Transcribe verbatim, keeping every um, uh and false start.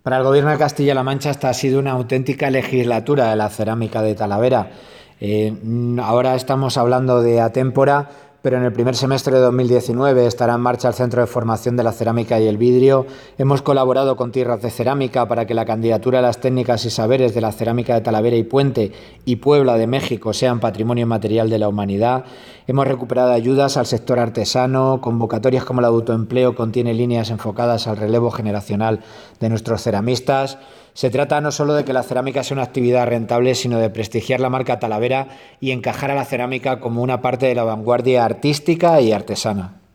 Para el Gobierno de Castilla-La Mancha esta ha sido una auténtica legislatura de la cerámica de Talavera. Eh, ahora estamos hablando de Atémpora, pero en el primer semestre de dos mil diecinueve estará en marcha el Centro de Formación de la Cerámica y el Vidrio. Hemos colaborado con Tierras de Cerámica para que la candidatura a las técnicas y saberes de la cerámica de Talavera y Puente y Puebla de México sean patrimonio inmaterial de la humanidad. Hemos recuperado ayudas al sector artesano, convocatorias como la de autoempleo contiene líneas enfocadas al relevo generacional de nuestros ceramistas. Se trata no solo de que la cerámica sea una actividad rentable, sino de prestigiar la marca Talavera y encajar a la cerámica como una parte de la vanguardia artística y artesana.